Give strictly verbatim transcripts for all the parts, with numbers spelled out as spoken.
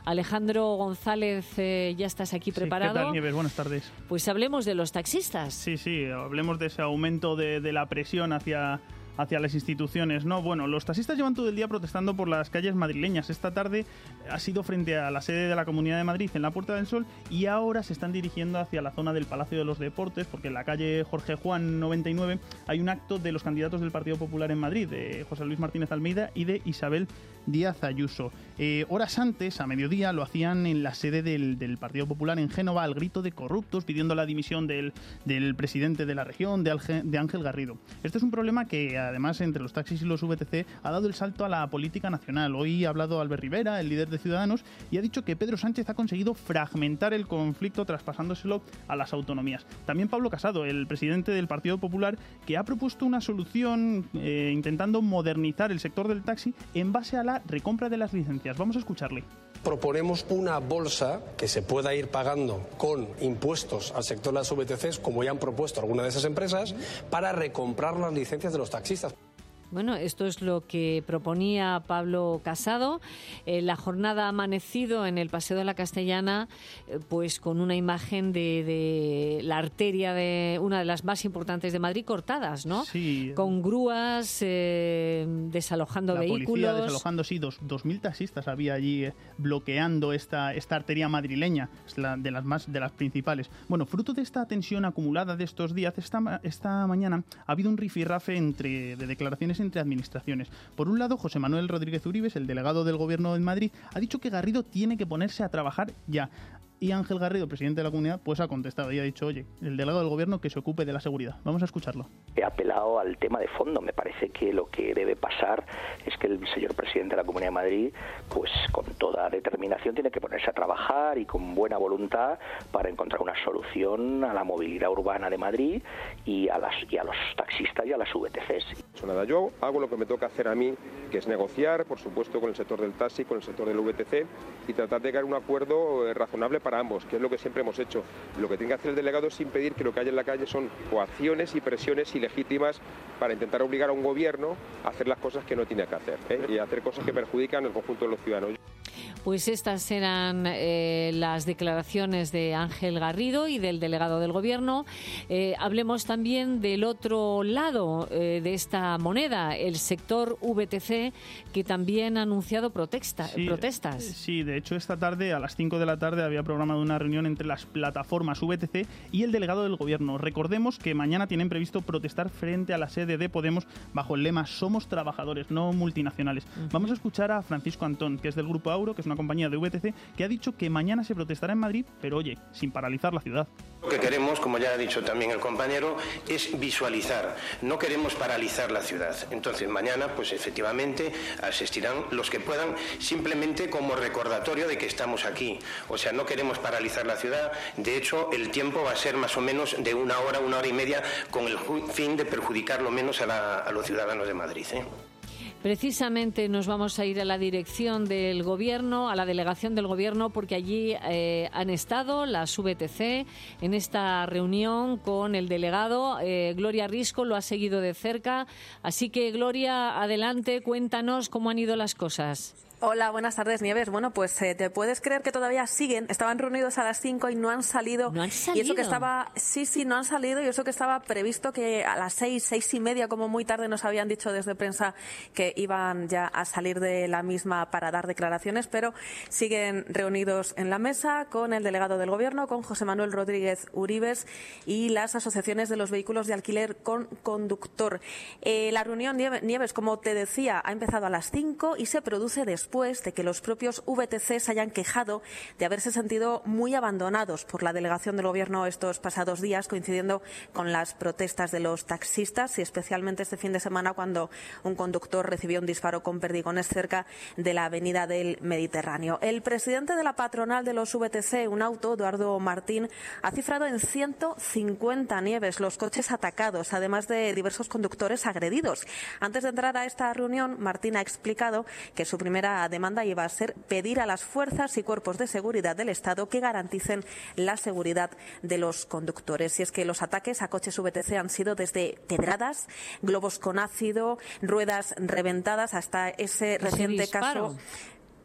Alejandro González, eh, ya estás aquí preparado. Sí, ¿qué tal, Nieves? Buenas tardes. Pues hablemos de los taxistas. Sí, sí, hablemos de ese aumento de, de la presión hacia... hacia las instituciones. No, bueno, los taxistas llevan todo el día protestando por las calles madrileñas. Esta tarde ha sido frente a la sede de la Comunidad de Madrid, en la Puerta del Sol, y ahora se están dirigiendo hacia la zona del Palacio de los Deportes, porque en la calle Jorge Juan noventa y nueve hay un acto de los candidatos del Partido Popular en Madrid, de José Luis Martínez Almeida y de Isabel Díaz Ayuso. Eh, horas antes, a mediodía, lo hacían en la sede del, del Partido Popular en Génova, al grito de corruptos, pidiendo la dimisión del, del presidente de la región, de, Alge, de Ángel Garrido. Este es un problema que, además, entre los taxis y los V T C, ha dado el salto a la política nacional. Hoy ha hablado Albert Rivera, el líder de Ciudadanos, y ha dicho que Pedro Sánchez ha conseguido fragmentar el conflicto traspasándoselo a las autonomías. También Pablo Casado, el presidente del Partido Popular, que ha propuesto una solución eh, intentando modernizar el sector del taxi en base a la recompra de las licencias. Vamos a escucharle. Proponemos una bolsa que se pueda ir pagando con impuestos al sector de las V T Cs, como ya han propuesto algunas de esas empresas, para recomprar las licencias de los taxistas. Bueno, esto es lo que proponía Pablo Casado. Eh, la jornada ha amanecido en el Paseo de la Castellana, eh, pues con una imagen de, de la arteria de una de las más importantes de Madrid cortadas, ¿no? Sí. Con grúas, eh, desalojando la vehículos. Policía desalojando, sí, dos, dos mil taxistas había allí eh, bloqueando esta, esta arteria madrileña, es la, de las más de las principales. Bueno, fruto de esta tensión acumulada de estos días, esta, esta mañana ha habido un rifirrafe entre, de declaraciones entre administraciones. Por un lado, José Manuel Rodríguez Uribes, el delegado del Gobierno en Madrid, ha dicho que Garrido tiene que ponerse a trabajar ya. Y Ángel Garrido, presidente de la comunidad, pues ha contestado y ha dicho, oye, el delegado del Gobierno que se ocupe de la seguridad. Vamos a escucharlo. He apelado al tema de fondo. Me parece que lo que debe pasar es que el señor presidente de la Comunidad de Madrid, pues con toda determinación, tiene que ponerse a trabajar y con buena voluntad para encontrar una solución a la movilidad urbana de Madrid y a, las, y a los taxistas y a las V T Cs. Nada, yo hago lo que me toca hacer a mí, que es negociar, por supuesto, con el sector del taxi, con el sector del V T C y tratar de llegar a un acuerdo eh, razonable para ambos, que es lo que siempre hemos hecho. Lo que tiene que hacer el delegado es impedir que lo que hay en la calle son coacciones y presiones ilegítimas para intentar obligar a un gobierno a hacer las cosas que no tiene que hacer, ¿eh? y a hacer cosas que perjudican al conjunto de los ciudadanos. Pues estas eran eh, las declaraciones de Ángel Garrido y del delegado del Gobierno. Eh, hablemos también del otro lado eh, de esta moneda, el sector V T C, que también ha anunciado protesta, sí, protestas. Sí, de hecho esta tarde, a las cinco de la tarde, había programado una reunión entre las plataformas V T C y el delegado del Gobierno. Recordemos que mañana tienen previsto protestar frente a la sede de Podemos bajo el lema Somos trabajadores, no multinacionales. Uh-huh. Vamos a escuchar a Francisco Antón, que es del Grupo Auro, que es una compañía de V T C, que ha dicho que mañana se protestará en Madrid, pero oye, sin paralizar la ciudad. Lo que queremos, como ya ha dicho también el compañero, es visualizar. No queremos paralizar la ciudad. Entonces mañana, pues efectivamente, asistirán los que puedan, simplemente como recordatorio de que estamos aquí. O sea, no queremos paralizar la ciudad. De hecho, el tiempo va a ser más o menos de una hora, una hora y media, con el fin de perjudicar lo menos a, la, a los ciudadanos de Madrid, ¿eh? Precisamente nos vamos a ir a la dirección del Gobierno, a la delegación del Gobierno, porque allí eh, han estado las V T C en esta reunión con el delegado. Eh, Gloria Risco lo ha seguido de cerca. Así que, Gloria, adelante, cuéntanos cómo han ido las cosas. Hola, buenas tardes, Nieves. Bueno, pues eh, te puedes creer que todavía siguen. Estaban reunidos a las cinco y no han salido. ¿No han salido? Y eso que estaba, sí, sí, no han salido. Y eso que estaba previsto que a las seis, seis y media, como muy tarde nos habían dicho desde prensa que iban ya a salir de la misma para dar declaraciones, pero siguen reunidos en la mesa con el delegado del Gobierno, con José Manuel Rodríguez Uribes y las asociaciones de los vehículos de alquiler con conductor. Eh, la reunión, Nieves, como te decía, ha empezado a las cinco y se produce después de que los propios V T C se hayan quejado de haberse sentido muy abandonados por la delegación del Gobierno estos pasados días, coincidiendo con las protestas de los taxistas y especialmente este fin de semana cuando un conductor recibió un disparo con perdigones cerca de la avenida del Mediterráneo. El presidente de la patronal de los V T C, un auto, Eduardo Martín, ha cifrado en ciento cincuenta, Nieves, los coches atacados, además de diversos conductores agredidos. Antes de entrar a esta reunión, Martín ha explicado que su primera demanda iba a ser pedir a las fuerzas y cuerpos de seguridad del Estado que garanticen la seguridad de los conductores. Y es que los ataques a coches V T C han sido desde pedradas, globos con ácido, ruedas reventadas, hasta ese reciente caso.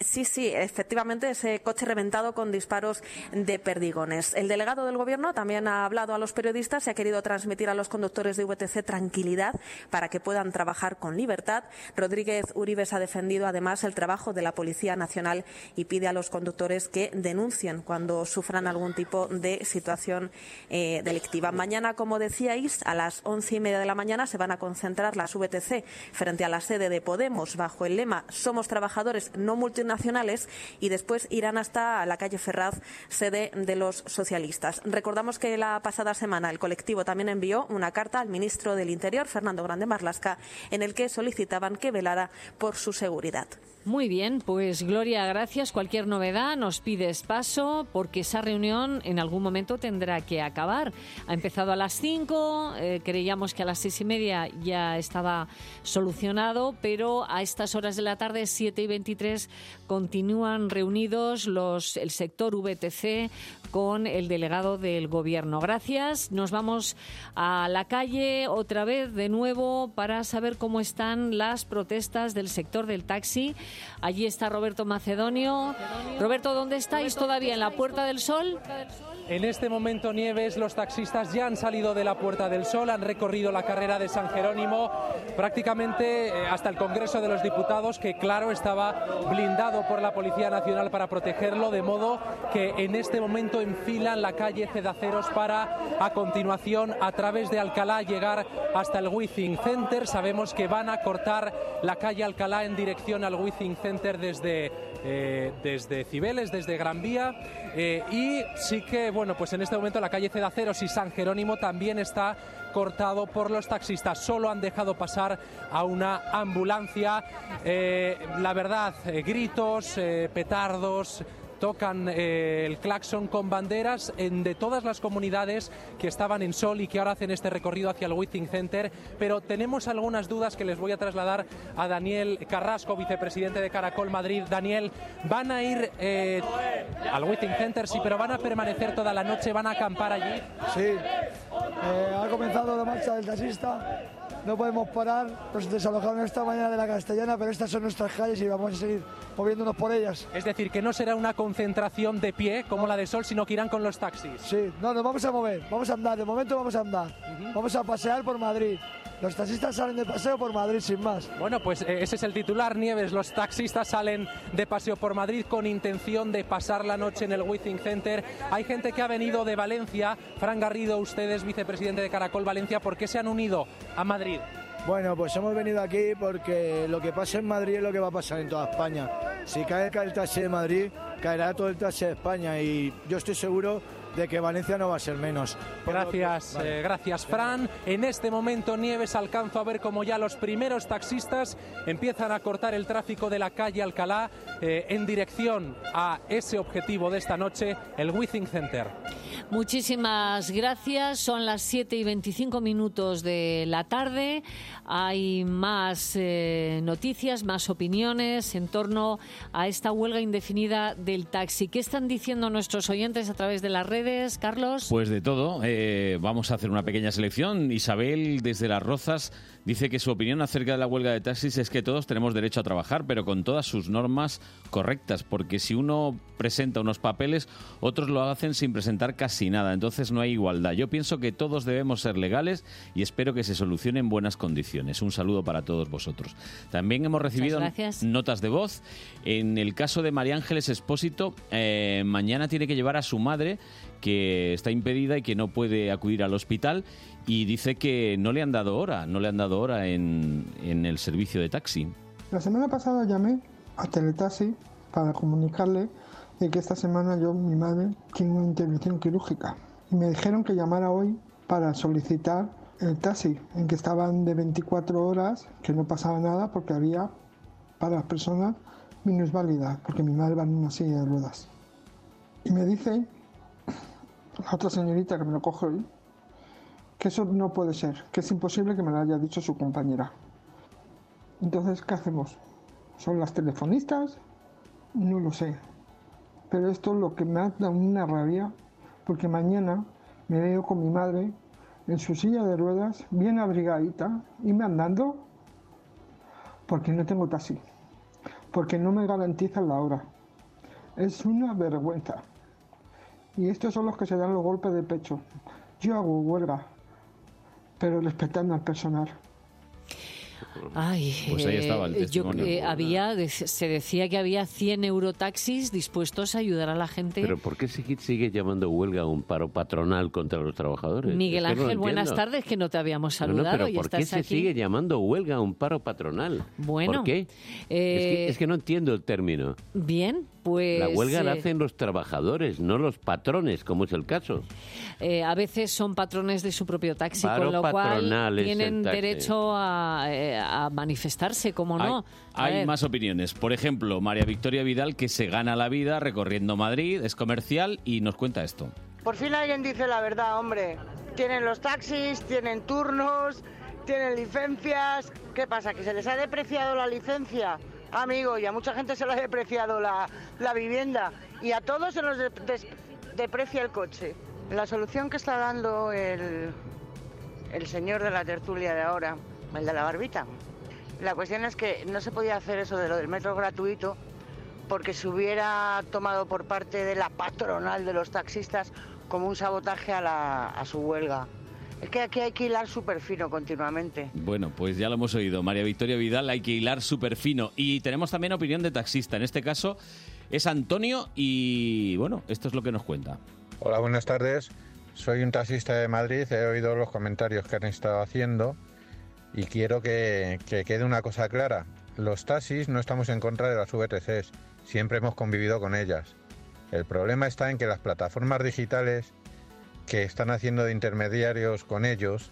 Sí, sí, efectivamente, ese coche reventado con disparos de perdigones. El delegado del Gobierno también ha hablado a los periodistas y ha querido transmitir a los conductores de V T C tranquilidad para que puedan trabajar con libertad. Rodríguez Uribes ha defendido además el trabajo de la Policía Nacional y pide a los conductores que denuncien cuando sufran algún tipo de situación eh, delictiva. Mañana, como decíais, a las once y media de la mañana se van a concentrar las V T C frente a la sede de Podemos bajo el lema "Somos trabajadores, no multinacionales", y después irán hasta la calle Ferraz, sede de los socialistas. Recordamos que la pasada semana el colectivo también envió una carta al ministro del Interior, Fernando Grande Marlaska, en el que solicitaban que velara por su seguridad. Muy bien, pues Gloria, gracias. Cualquier novedad nos pides paso, porque esa reunión en algún momento tendrá que acabar. Ha empezado a las cinco, eh, creíamos que a las seis y media ya estaba solucionado, pero a estas horas de la tarde, siete y veintitrés, continúan reunidos los el sector V T C con el delegado del Gobierno. Gracias. Nos vamos a la calle otra vez de nuevo para saber cómo están las protestas del sector del taxi. Allí está Roberto Macedonio. Roberto, ¿dónde estáis todavía? ¿En la Puerta del Sol? En este momento, Nieves, los taxistas ya han salido de la Puerta del Sol, han recorrido la carrera de San Jerónimo, prácticamente eh, hasta el Congreso de los Diputados, que claro, estaba blindado por la Policía Nacional para protegerlo, de modo que en este momento enfilan la calle Cedaceros para, a continuación, a través de Alcalá, llegar hasta el Withing Center. Sabemos que van a cortar la calle Alcalá en dirección al Withing Center desde, eh, desde Cibeles, desde Gran Vía, eh, y sí que bueno, pues en este momento la calle Cedaceros y San Jerónimo también está cortado por los taxistas. Solo han dejado pasar a una ambulancia. Eh, la verdad, eh, gritos, eh, petardos, tocan eh, el claxon con banderas en, de todas las comunidades que estaban en Sol y que ahora hacen este recorrido hacia el Withing Center, pero tenemos algunas dudas que les voy a trasladar a Daniel Carrasco, vicepresidente de Caracol Madrid. Daniel, ¿van a ir eh, al Withing Center? Sí, pero ¿van a permanecer toda la noche? ¿Van a acampar allí? Sí, eh, ha comenzado la marcha del taxista. No podemos parar, nos desalojaron esta mañana de la Castellana, pero estas son nuestras calles y vamos a seguir moviéndonos por ellas. Es decir, que no será una concentración de pie como la de Sol, sino que irán con los taxis. Sí, no, nos vamos a mover, vamos a andar, de momento vamos a andar, uh-huh. Vamos a pasear por Madrid. Los taxistas salen de paseo por Madrid sin más. Bueno, pues eh, ese es el titular, Nieves. Los taxistas salen de paseo por Madrid con intención de pasar la noche en el Withing Center. Hay gente que ha venido de Valencia. Fran Garrido, usted es vicepresidente de Caracol Valencia. ¿Por qué se han unido a Madrid? Bueno, pues hemos venido aquí porque lo que pasa en Madrid es lo que va a pasar en toda España. Si cae el taxi de Madrid, caerá todo el taxi de España y yo estoy seguro de que Valencia no va a ser menos. Gracias, que, vale. eh, gracias Fran. En este momento, Nieves, alcanzo a ver como ya los primeros taxistas empiezan a cortar el tráfico de la calle Alcalá eh, en dirección a ese objetivo de esta noche, el Withing Center. Muchísimas gracias. Son las siete y veinticinco minutos de la tarde. Hay más eh, noticias, más opiniones en torno a esta huelga indefinida del taxi. ¿Qué están diciendo nuestros oyentes a través de las redes, Carlos? Pues de todo. Eh, vamos a hacer una pequeña selección. Isabel, desde Las Rozas, dice que su opinión acerca de la huelga de taxis es que todos tenemos derecho a trabajar, pero con todas sus normas correctas, porque si uno presenta unos papeles, otros lo hacen sin presentar casi nada, entonces no hay igualdad. Yo pienso que todos debemos ser legales y espero que se solucione en buenas condiciones. Un saludo para todos vosotros. También hemos recibido notas de voz. En el caso de María Ángeles Expósito, eh, mañana tiene que llevar a su madre, que está impedida y que no puede acudir al hospital, y dice que no le han dado hora, no le han dado hora en, en el servicio de taxi. La semana pasada llamé a Teletaxi para comunicarle de que esta semana yo, mi madre, tiene una intervención quirúrgica. Y me dijeron que llamara hoy para solicitar el taxi, en que estaban de veinticuatro horas, que no pasaba nada porque había para las personas minusválidas, porque mi madre va en una silla de ruedas. Y me dice la otra señorita que me lo coge hoy, que eso no puede ser, que es imposible que me lo haya dicho su compañera. Entonces, ¿qué hacemos? ¿Son las telefonistas? No lo sé. Pero esto es lo que me ha dado una rabia, porque mañana me veo con mi madre en su silla de ruedas, bien abrigadita, y me andando, porque no tengo taxi. porque no me garantizan la hora. Es una vergüenza. Y estos son los que se dan los golpes de pecho. Yo hago huelga, pero respetando al personal. Ay, Pues ahí estaba el eh, yo, testimonio. eh, había, de- se decía que había cien eurotaxis dispuestos a ayudar a la gente. Pero ¿por qué sigue, sigue llamando huelga a un paro patronal contra los trabajadores? Miguel Es que no lo Ángel, buenas entiendo. tardes, que no te habíamos No, no, saludado pero y ¿por qué estás se aquí. sigue llamando huelga a un paro patronal? Bueno, ¿por qué? eh, es, que, es que no entiendo el término. Bien, pues... La huelga la eh, hacen los trabajadores, no los patrones, como es el caso. eh, a veces son patrones de su propio taxi, Paro con lo cual patronal es tienen el taxi. derecho a, eh, a manifestarse, como no. A Hay ver, más opiniones. Por ejemplo, María Victoria Vidal, que se gana la vida recorriendo Madrid, es comercial y nos cuenta esto. Por fin alguien dice la verdad, hombre. Tienen los taxis, tienen turnos, tienen licencias. ¿Qué pasa? ¿Que se les ha depreciado la licencia? Amigo, y a mucha gente se les ha depreciado la, la vivienda. Y a todos se nos de- des- deprecia el coche. La solución que está dando el, el señor de la tertulia de ahora, el de la barbita. La cuestión es que no se podía hacer eso de lo del metro gratuito porque se hubiera tomado por parte de la patronal de los taxistas como un sabotaje a, la, a su huelga. Es que aquí hay que hilar súper fino continuamente. Bueno, pues ya lo hemos oído. María Victoria Vidal, hay que hilar súper fino. Y tenemos también opinión de taxista. En este caso es Antonio y, bueno, esto es lo que nos cuenta. Hola, buenas tardes. Soy un taxista de Madrid. He oído los comentarios que han estado haciendo y quiero que, que quede una cosa clara. Los taxis no estamos en contra de las V T Cs. Siempre hemos convivido con ellas. El problema está en que las plataformas digitales que están haciendo de intermediarios con ellos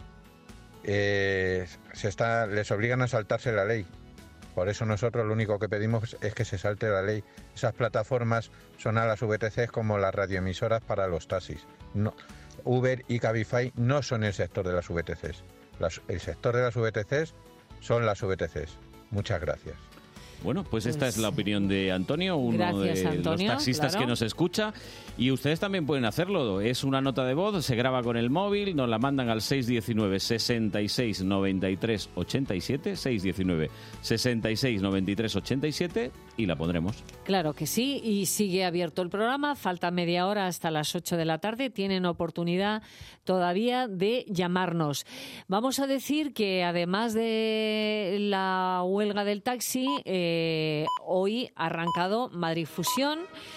eh, se está, les obligan a saltarse la ley. Por eso nosotros lo único que pedimos es que se salte la ley. Esas plataformas son a las V T Cs como las radioemisoras para los taxis. No, Uber y Cabify no son el sector de las V T Cs. Las- el sector de las V T Cs son las V T Cs. Muchas gracias. Bueno, pues esta es la opinión de Antonio, uno Gracias, de Antonio, los taxistas claro. que nos escucha. Y ustedes también pueden hacerlo. Es una nota de voz, se graba con el móvil, nos la mandan al seis uno nueve, sesenta y seis, noventa y tres, ochenta y siete, seis uno nueve, sesenta y seis, noventa y tres, ochenta y siete y la pondremos. Claro que sí, y sigue abierto el programa, falta media hora hasta las ocho de la tarde, tienen oportunidad todavía de llamarnos. Vamos a decir que además de la huelga del taxi, eh, hoy ha arrancado Madrid Fusión,